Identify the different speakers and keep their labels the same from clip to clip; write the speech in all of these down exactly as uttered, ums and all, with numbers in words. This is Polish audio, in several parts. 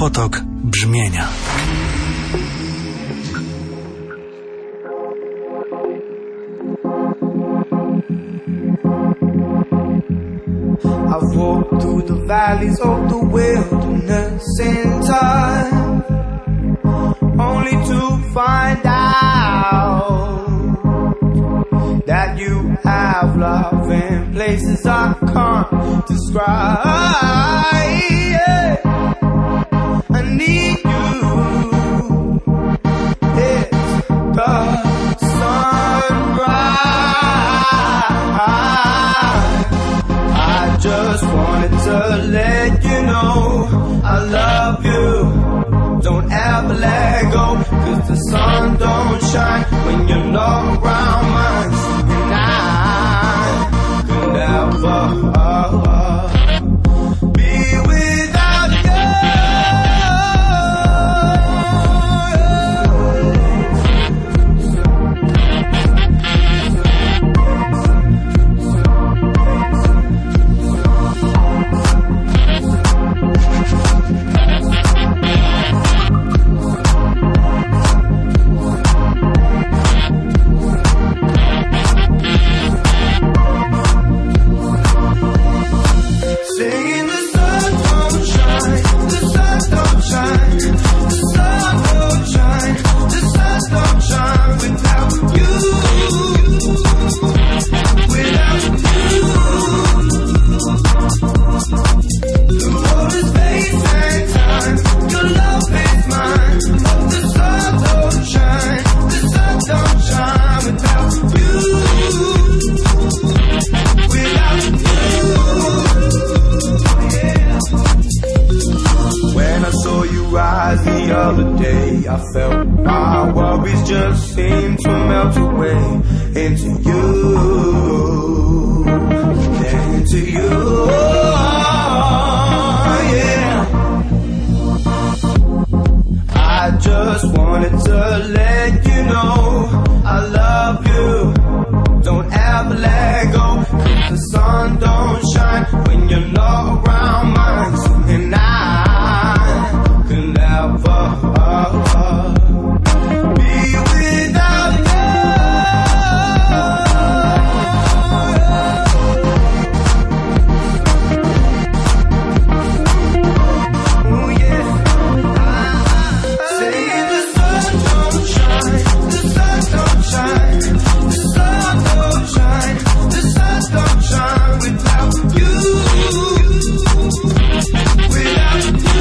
Speaker 1: Potok brzmienia.
Speaker 2: I've walked through the valleys of the wilderness in time, only to find out that you have love in places I can't describe. Yeah. I need you. It's the sunrise. I just wanted to let you know I love you. Don't ever let go, 'cause the sun don't shine when you're not around mine. And I could never uh, uh, be without you. The other day I felt my worries just seem to melt away into you, into you, yeah. I just wanted to let you know I love you. Don't ever let go, 'cause the sun don't shine when you're not around mine. And I could never uh, uh, be without you. Ooh, yeah. Say the sun don't shine, the sun don't shine, the sun don't shine, the sun don't shine without you. Without you.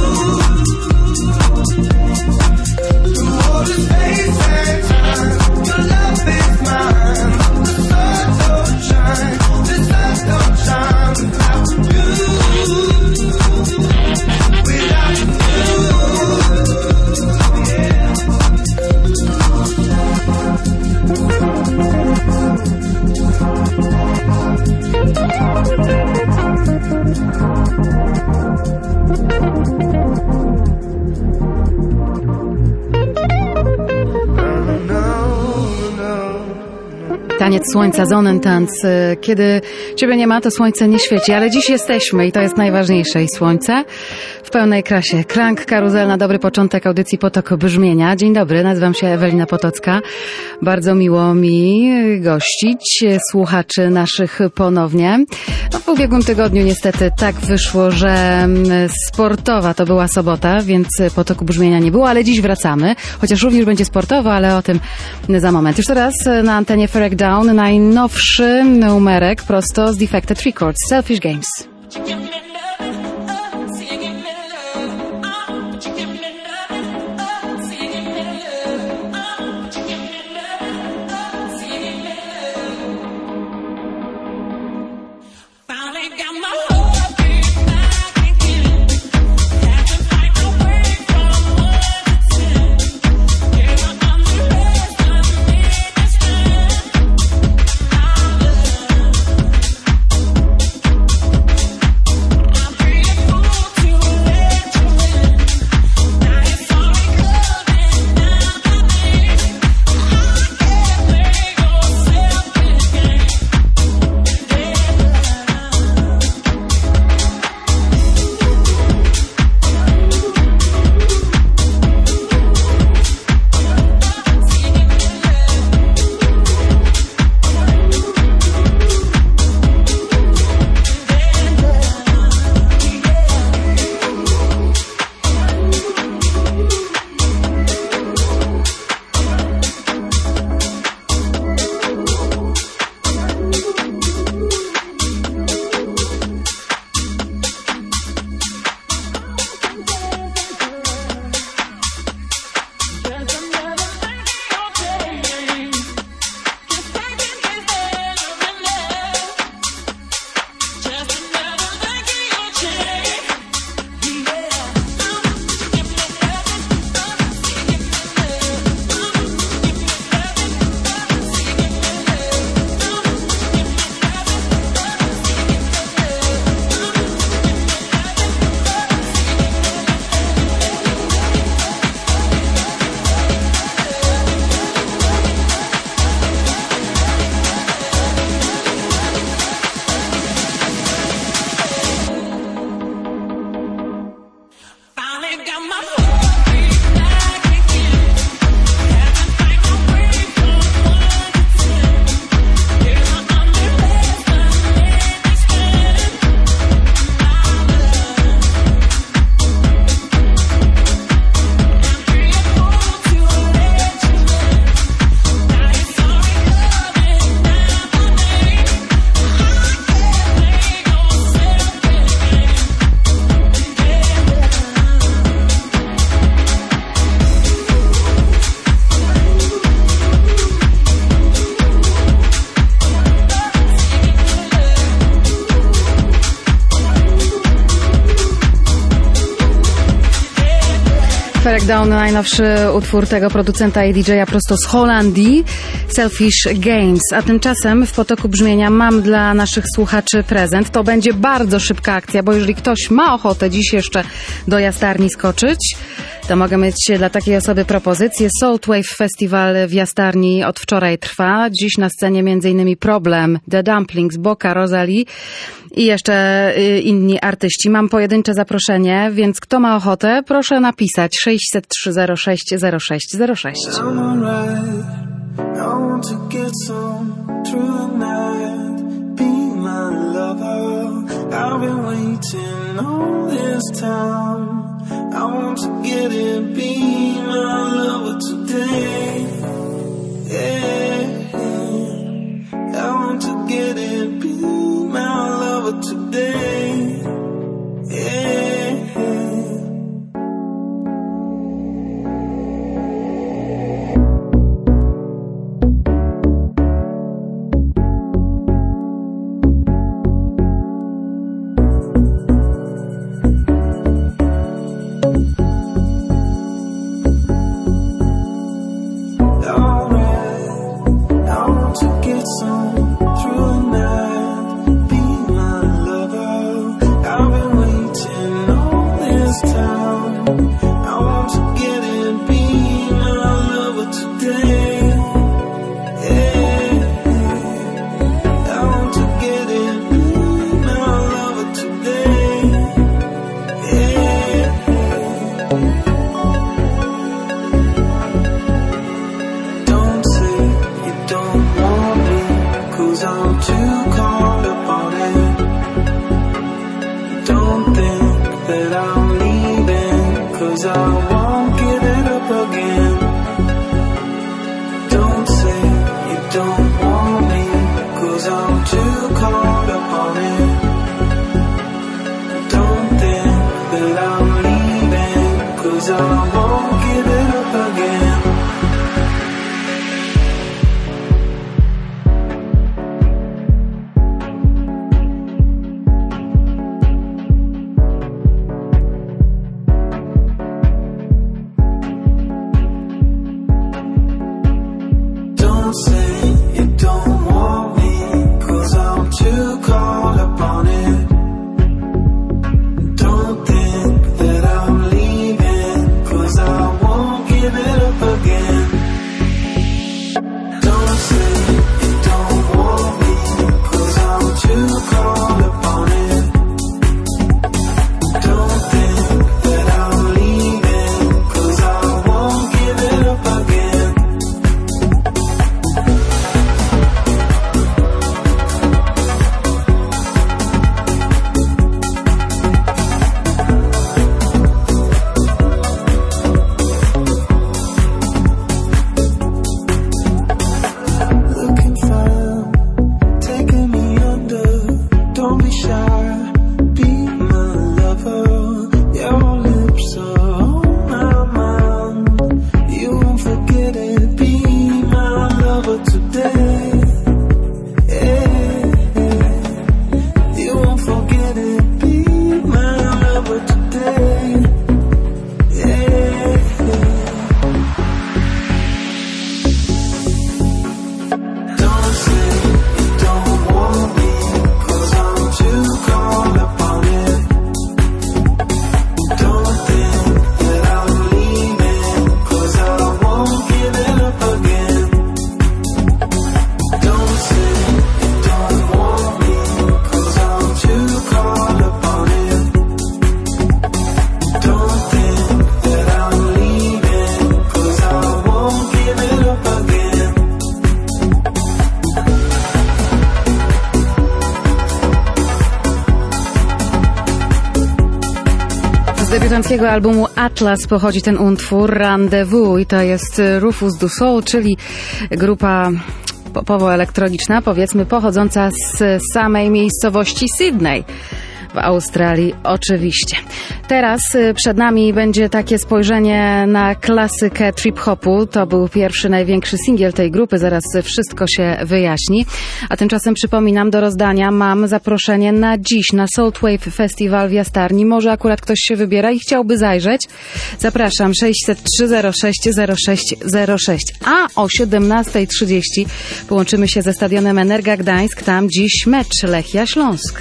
Speaker 3: Taniec słońca, Sonnentanz. Kiedy ciebie nie ma, to słońce nie świeci, ale dziś jesteśmy i to jest najważniejsze. I słońce w pełnej krasie. Klank Karuzel na dobry początek audycji Potok Brzmienia. Dzień dobry, nazywam się Ewelina Potocka. Bardzo miło mi gościć słuchaczy naszych ponownie. No, w ubiegłym tygodniu niestety tak wyszło, że sportowa to była sobota, więc Potoku Brzmienia nie było, ale dziś wracamy. Chociaż również będzie sportowo, ale o tym za moment. Już teraz na antenie Ferrek Down najnowszy numerek prosto z Defected Records, Selfish Games. Down, najnowszy utwór tego producenta i didżeja prosto z Holandii, Selfish Games. A tymczasem w potoku brzmienia mam dla naszych słuchaczy prezent. To będzie bardzo szybka akcja, bo jeżeli ktoś ma ochotę dziś jeszcze do Jastarni skoczyć, to mogę mieć dla takiej osoby propozycję. Saltwave Festival w Jastarni od wczoraj trwa. Dziś na scenie m.in. Problem, The Dumplings, Boka, Rosalie i jeszcze inni artyści. Mam pojedyncze zaproszenie, więc kto ma ochotę, proszę napisać sześćset trzy zero sześć zero sześć zero sześć.
Speaker 2: I want to get it, be my lover today. Yeah, I want to get it, be my lover today. Yeah.
Speaker 3: Z debiutanckiego albumu Atlas pochodzi ten utwór Rendezvous i to jest Rufus du Sol, czyli grupa popowo-elektroniczna, powiedzmy pochodząca z samej miejscowości Sydney w Australii oczywiście. Teraz przed nami będzie takie spojrzenie na klasykę trip-hopu. To był pierwszy, największy singiel tej grupy. Zaraz wszystko się wyjaśni. A tymczasem przypominam, do rozdania mam zaproszenie na dziś na Saltwave Festival w Jastarni. Może akurat ktoś się wybiera i chciałby zajrzeć. Zapraszam sześćset trzy zero sześć zero sześć zero sześć. A o siedemnasta trzydzieści połączymy się ze stadionem Energa Gdańsk. Tam dziś mecz Lechia Śląsk.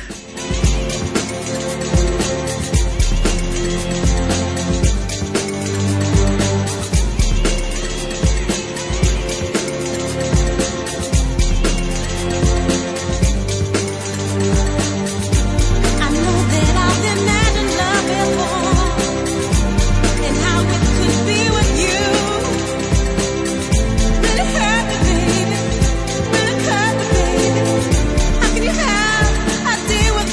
Speaker 1: Deal with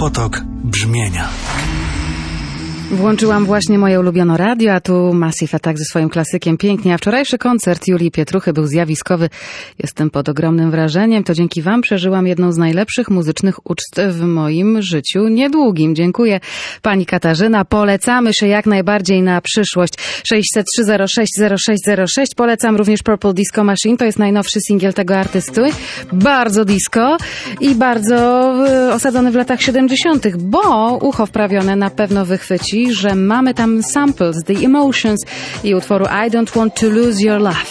Speaker 1: Potok brzmienia.
Speaker 3: Włączyłam właśnie moje ulubione radio, a tu Massive Attack ze swoim klasykiem pięknie. A wczorajszy koncert Julii Pietruchy był zjawiskowy. Jestem pod ogromnym wrażeniem. To dzięki wam przeżyłam jedną z najlepszych muzycznych uczt w moim życiu niedługim. Dziękuję pani Katarzyna. Polecamy się jak najbardziej na przyszłość. sześć zero trzy zero sześć zero sześć zero sześć. Polecam również Purple Disco Machine. To jest najnowszy singiel tego artysty. Bardzo disco i bardzo osadzony w latach siedemdziesiątych, bo ucho wprawione na pewno wychwyci, że mamy tam samples The Emotions i utworu I Don't Want to Lose Your Love.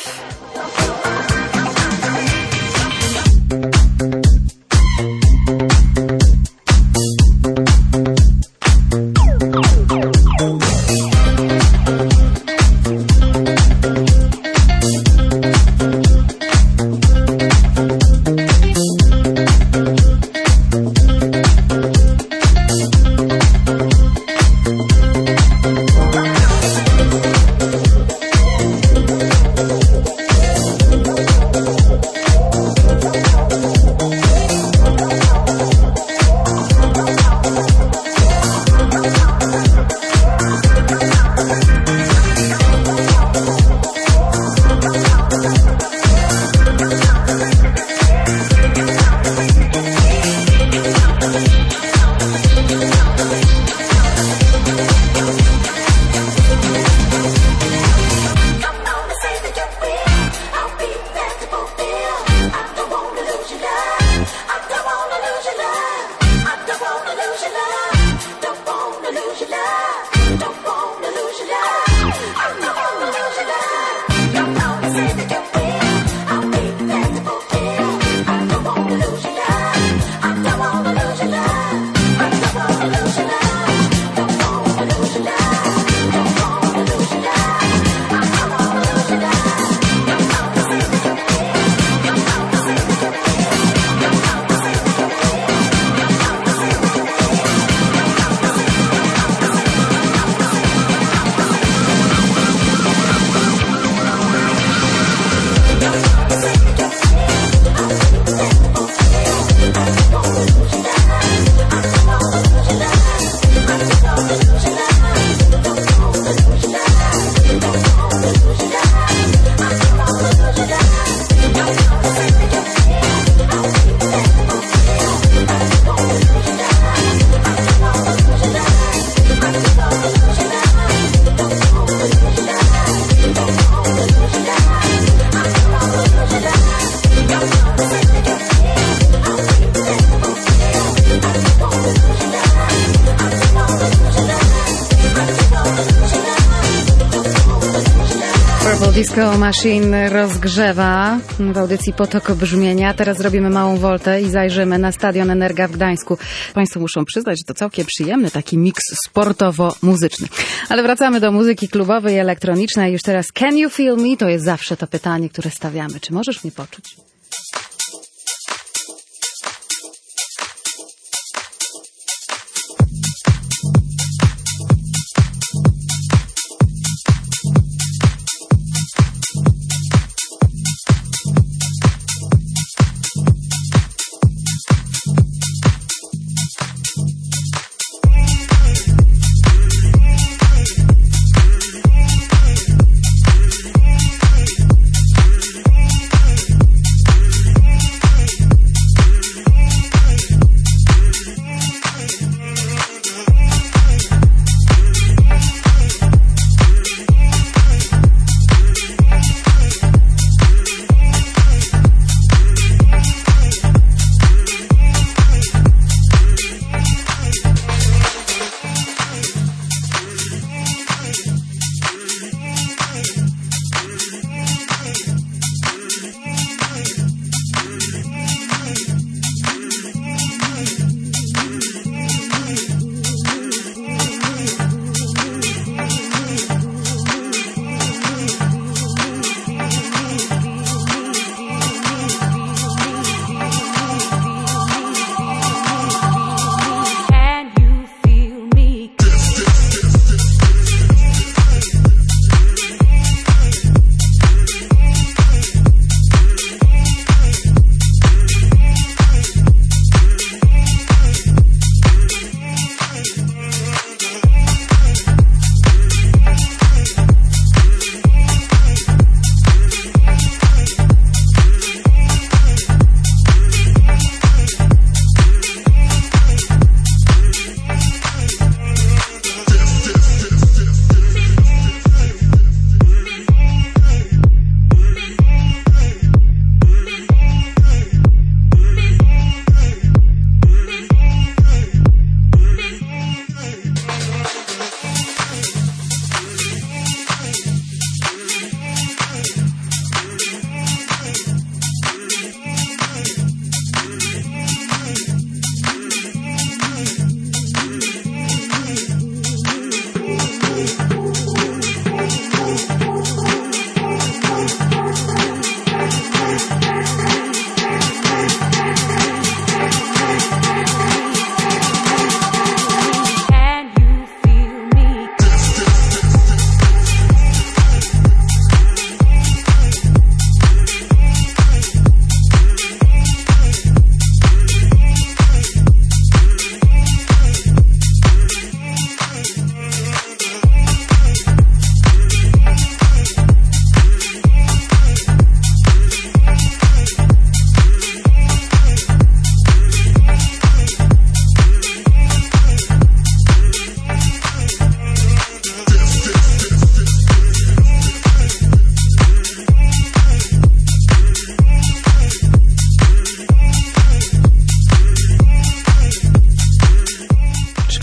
Speaker 3: Disco Machine rozgrzewa w audycji Potok Brzmienia. Teraz zrobimy małą woltę i zajrzymy na Stadion Energa w Gdańsku. Państwo muszą przyznać, że to całkiem przyjemny taki miks sportowo-muzyczny. Ale wracamy do muzyki klubowej i elektronicznej. Już teraz Can You Feel Me? To jest zawsze to pytanie, które stawiamy. Czy możesz mnie poczuć?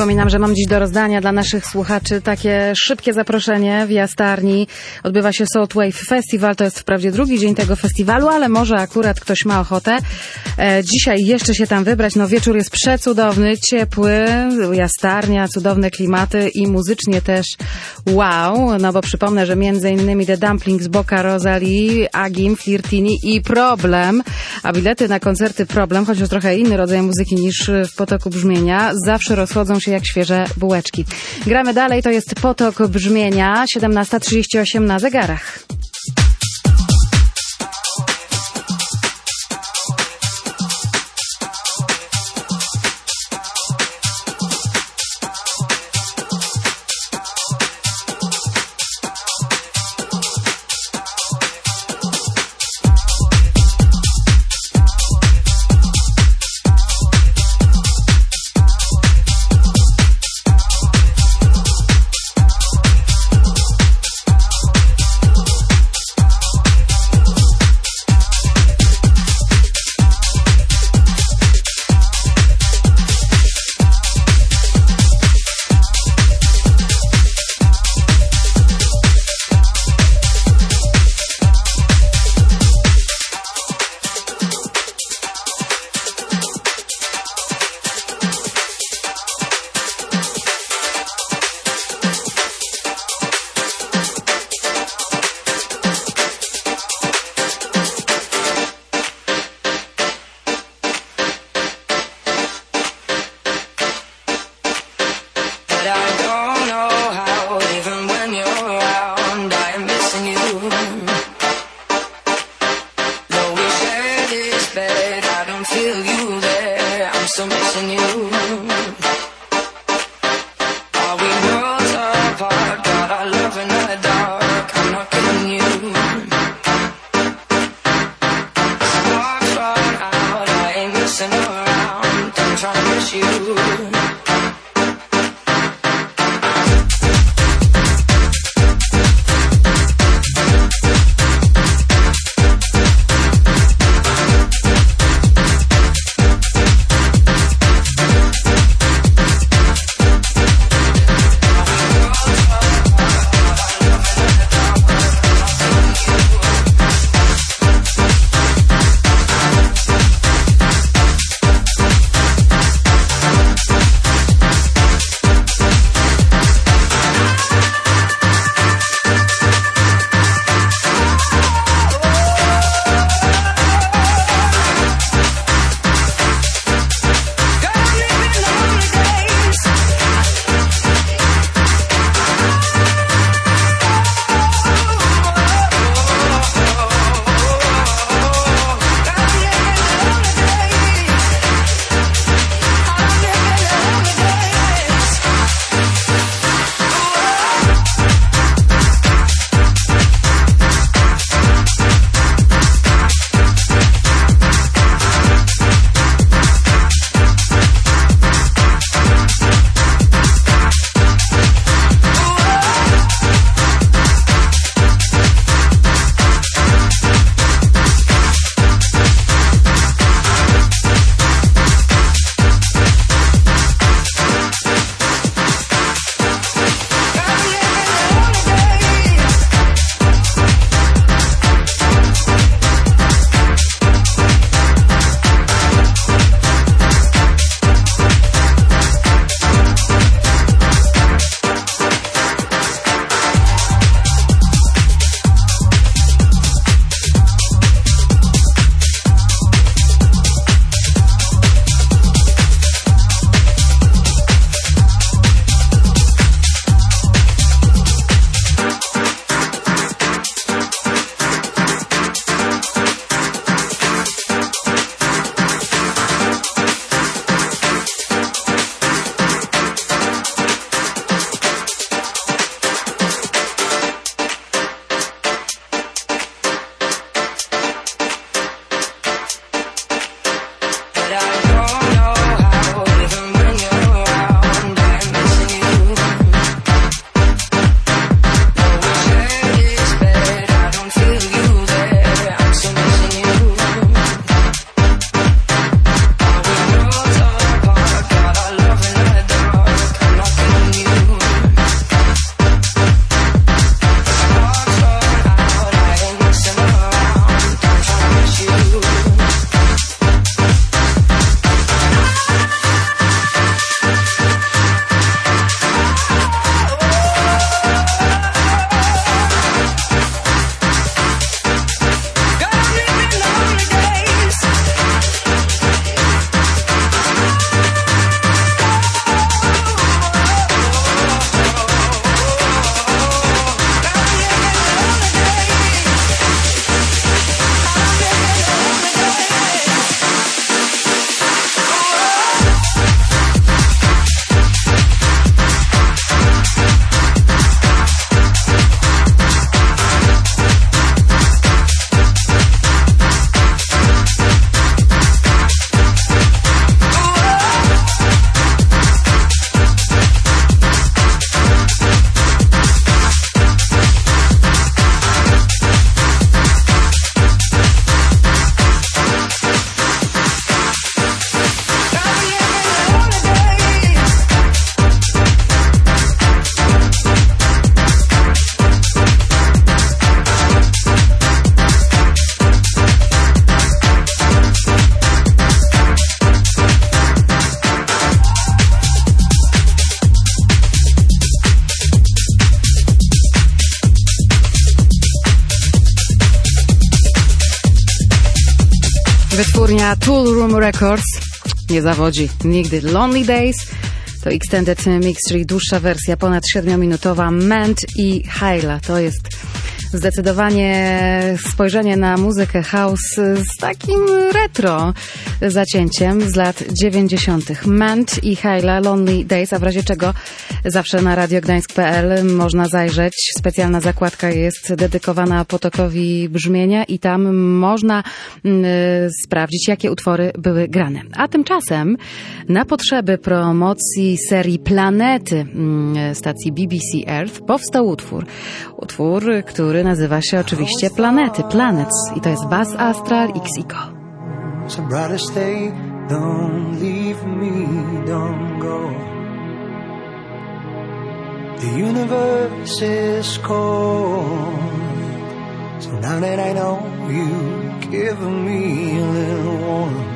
Speaker 3: Przypominam, że mam dziś do rozdania dla naszych słuchaczy takie szybkie zaproszenie w Jastarni. Odbywa się Salt Wave Festival, to jest wprawdzie drugi dzień tego festiwalu, ale może akurat ktoś ma ochotę e, dzisiaj jeszcze się tam wybrać. No wieczór jest przecudowny, ciepły, Jastarnia, cudowne klimaty i muzycznie też wow, no bo przypomnę, że między innymi The Dumplings, Boca, Rosalie, Agim, Flirtini i Problem, a bilety na koncerty Problem, chociaż trochę inny rodzaj muzyki niż w Potoku Brzmienia, zawsze rozchodzą się jak świeże bułeczki. Gramy dalej, to jest Potok Brzmienia, siedemnasta trzydzieści osiem na zegarach. Wytwórnia Tool Room Records nie zawodzi nigdy. Lonely Days to Extended Mix, czyli dłuższa wersja, ponad siedmiominutowa. Ment i Hyla to jest zdecydowanie spojrzenie na muzykę house z takim retro zacięciem z lat dziewięćdziesiątych. Ment i Hyla, Lonely Days, a w razie czego zawsze na radiogdańsk kropka p l można zajrzeć. Specjalna zakładka jest dedykowana potokowi brzmienia i tam można y, sprawdzić, jakie utwory były grane. A tymczasem na potrzeby promocji serii Planety y, stacji B B C Earth powstał utwór. Utwór, który nazywa się oczywiście Planety, Planets, i to jest Buzz Astral X I C O.
Speaker 2: So brother, stay, don't leave me, don't go. The universe is cold. So now that I know you give me a little warmth.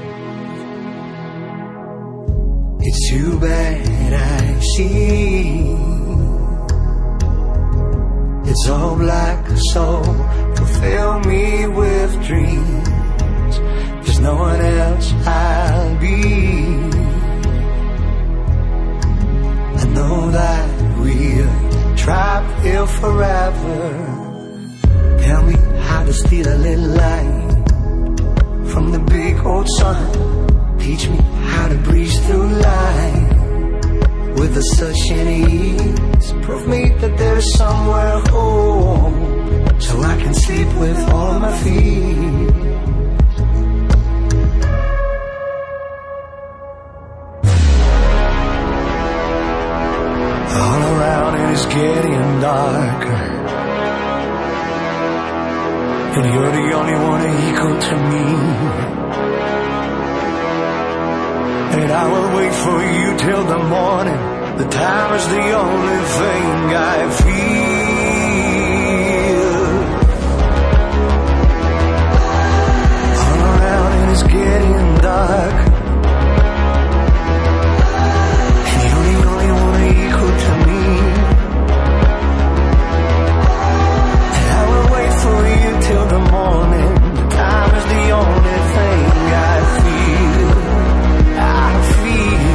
Speaker 2: It's too bad I see it's all black, so fulfill me with dreams. There's no one else I'll be. I know that we're trapped here forever. Tell me how to steal a little light from the big old sun. Teach me how to breeze through life with a such an ease. Prove me that there's somewhere home, so I can sleep with all my feet. All around it is getting darker, and you're the only one equal to me. And I will wait for you till the morning. The time is the only thing I feel. All around it is getting dark, and you're the only one equal to me. And I will wait for you till the morning. The time is the only thing I feel. I feel.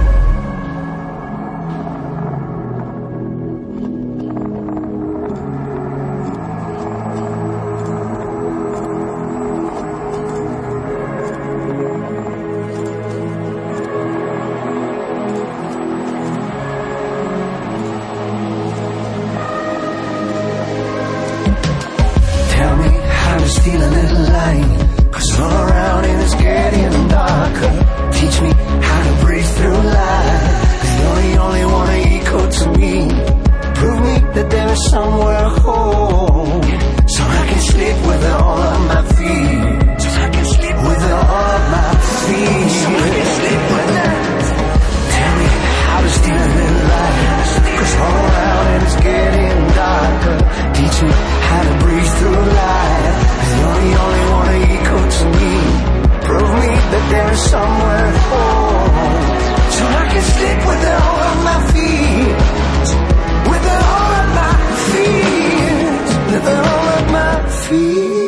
Speaker 2: Tell me how to steal a little light, 'cause all around it is getting darker. Teach me how to breathe through life, 'cause you're the only one equal to me. Prove me that there is somewhere home, so I can sleep with all of my feet. So I can sleep with all of my feet. So I can sleep with that. Tell me how to steal a little light, 'cause all around it is getting darker. Teach me how to breathe through life, 'cause you're the only one equal to me. Prove me that there is somewhere home, so I can sleep with all of my feet. With all of my feet. With all of my feet.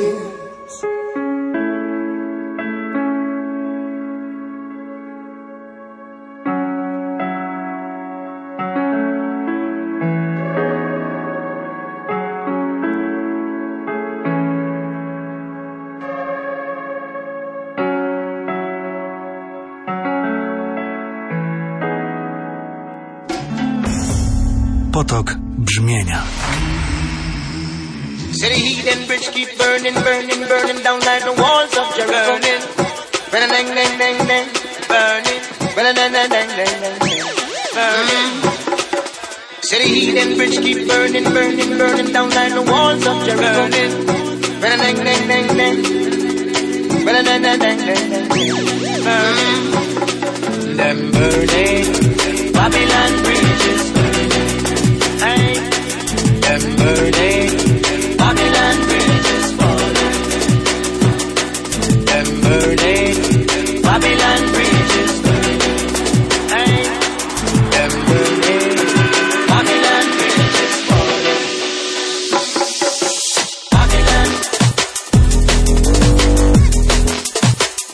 Speaker 1: Potok brzmienia.
Speaker 4: City heat and bridge keep burning, burning, burning down like the walls of Jericho. Burning, burning, dang, dang, dang, burning, burning, dang, dang, dang, dang, burning. City heat and bridge keep burning, burning, burning down like the walls of Jericho. Burning, burning, dang, dang, dang, dang, burning, dang, dang, dang, dang, burning. Them burning, Babylon bridges burning. Hey, them burning, Babylon bridges falling. Them burning, Babylon bridges burning. Hey, them burning, Babylon bridges falling. Babylon,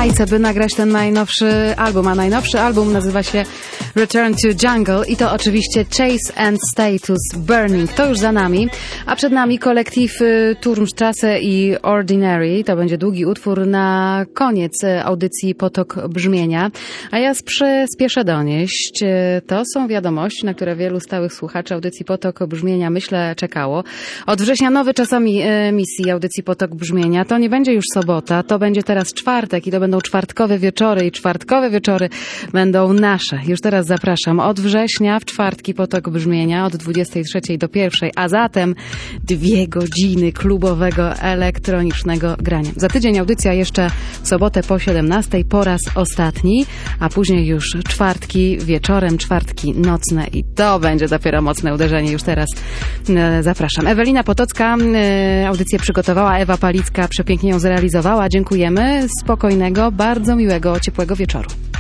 Speaker 3: Jamajce, by nagrać ten najnowszy album, a najnowszy album nazywa się Return to Jungle i to oczywiście Chase and Status Burning. To już za nami, a przed nami kolektyw Turmstrasse i Ordinary. To będzie długi utwór na koniec audycji Potok Brzmienia. A ja spieszę donieść, to są wiadomości, na które wielu stałych słuchaczy audycji Potok Brzmienia, myślę, czekało. Od września nowy czas misji audycji Potok Brzmienia. To nie będzie już sobota, to będzie teraz czwartek i to będą czwartkowe wieczory i czwartkowe wieczory będą nasze. Już teraz zapraszam od września w czwartki Potok Brzmienia od dwudziestej trzeciej do pierwszej, a zatem dwie godziny klubowego elektronicznego grania. Za tydzień audycja jeszcze w sobotę po siedemnastej po raz ostatni, a później już czwartki wieczorem, czwartki nocne i to będzie dopiero mocne uderzenie. Już teraz e, zapraszam. Ewelina Potocka e, audycję przygotowała, Ewa Palicka przepięknie ją zrealizowała. Dziękujemy. Spokojnego, bardzo miłego, ciepłego wieczoru.